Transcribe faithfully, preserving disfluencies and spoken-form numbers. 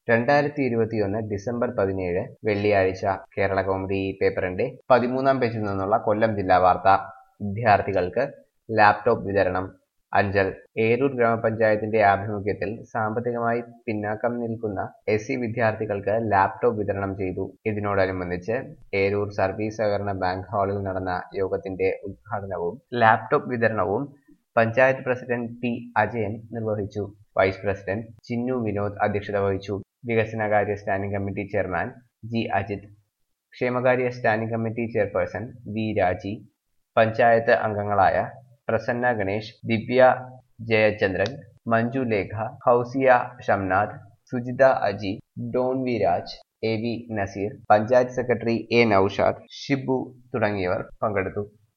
രണ്ടായിരത്തി ഇരുപത്തിയൊന്ന് ഡിസംബർ പതിനേഴ് വെള്ളിയാഴ്ച കേരളകൗമുദി പേപ്പറിന്റെ പതിമൂന്നാം പേജിൽ നിന്നുള്ള കൊല്ലം ജില്ലാ വാർത്ത. വിദ്യാർത്ഥികൾക്ക് ലാപ്ടോപ്പ് വിതരണം. അഞ്ചൽ. ഏരൂർ ഗ്രാമപഞ്ചായത്തിന്റെ ആഭിമുഖ്യത്തിൽ സാമ്പത്തികമായി പിന്നാക്കം നിൽക്കുന്ന എസ് സി വിദ്യാർത്ഥികൾക്ക് ലാപ്ടോപ്പ് വിതരണം ചെയ്തു. ഇതിനോടനുബന്ധിച്ച് ഏരൂർ സർവീസ് സഹകരണ ബാങ്ക് ഹാളിൽ നടന്ന യോഗത്തിന്റെ ഉദ്ഘാടനവും ലാപ്ടോപ്പ് വിതരണവും പഞ്ചായത്ത് പ്രസിഡന്റ് പി അജയൻ നിർവഹിച്ചു. വൈസ് പ്രസിഡന്റ് ചിന്നു വിനോദ് അധ്യക്ഷത വഹിച്ചു. വികസനകാര്യ standing committee chairman G Ajith, ക്ഷേമകാര്യ standing committee chairperson V Raji, panchayat അംഗങ്ങളായ പ്രസന്ന ഗണേഷ്, ദിവ്യ ജയചന്ദ്രൻ, മഞ്ജു ലേഖ, ഹൗസിയ ഷംനാഥ്, സുജിത അജി, ഡോൺ വി രാജ്, എ വി നസീർ, പഞ്ചായത്ത് സെക്രട്ടറി എ നൌഷാദ്, ഷിബു തുടങ്ങിയവർ പങ്കെടുത്തു.